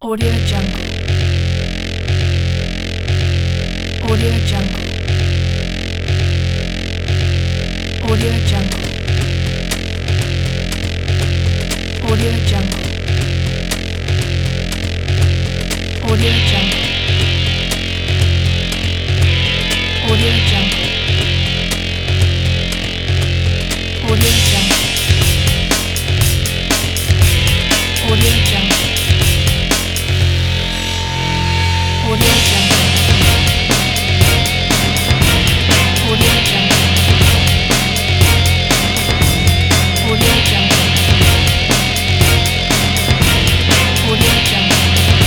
Audio Jungle. Audio Jungle. Audio Jungle. Audio Jungle. Audio Jungle. Audio Jungle. Audio Jungle. Audio Jungle. Audio Jungle. Audio Jungle. Audio Jungle. Audio Jungle.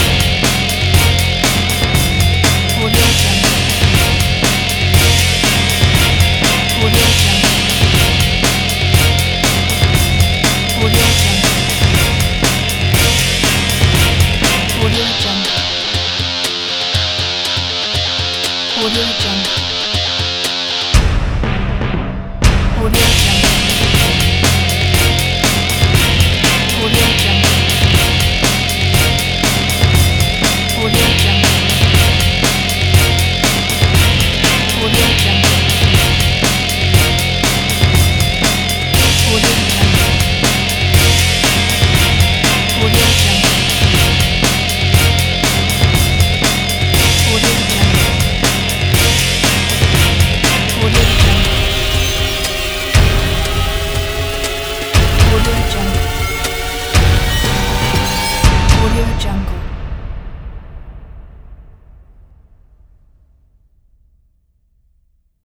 Audio Jungle. Audio Jungle. Audio Jungle. Audio Jungle. Audio Jungle.